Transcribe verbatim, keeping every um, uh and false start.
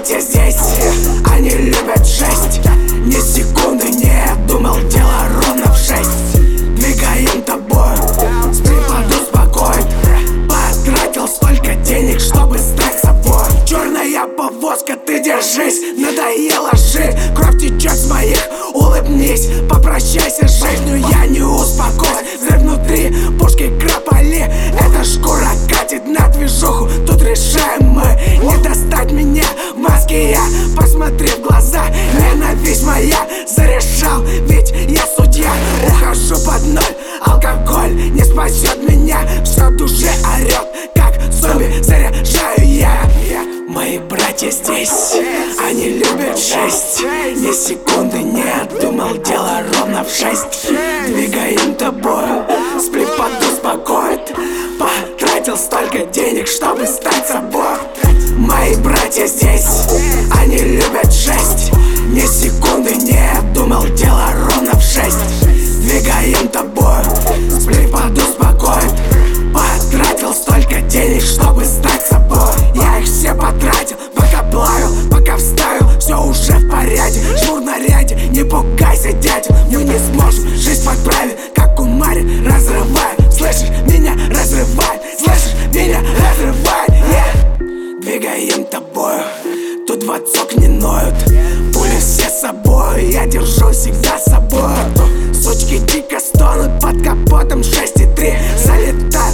братья здесь, они любят жесть. Ни секунды не думал, дело ровно в шесть. Двигаем тобой, с припаду успокоит. Потратил столько денег, чтобы стать собой. Черная повозка, ты держись, надоело жить. Кровь течет с моих, улыбнись, попрощайся с жизнью, я не успокоюсь. Взрыв внутри, пушки крополи, эта шкура катит на движуху. Тут решаем мы, не достать меня в маске. Я посмотри в глаза, ненависть моя зарешал, ведь я судья. Ухожу под ноль, алкоголь не спасет меня. Все в душе орет, как зомби заряжаю я. Мои братья здесь, они любят жесть. Ни секунды не думал, дело ровно в шесть. Двигаем тобою, с припаду успокоит. Потратил столько денег, чтобы стать собой. Мои братья здесь, они любят жесть. Ни секунды не думал, дело ровно в шесть. Двигаем тобою, с припаду успокоит. Потратил столько денег, чтобы стать собой. Я их все потратил, пока плавил, пока вставил, все уже в порядке. Жмур на ряде, не пугайся, дядя, мы не сможем жизнь подправить, как у Мари разрывает. Слышишь, меня разрывает, слышишь, меня разрывает, yeah. Двигаем тобою, тут в отцок не ноют. Пули все с собой, я держу всегда с собой. Сучки дико стонут под капотом шесть и три. Залетай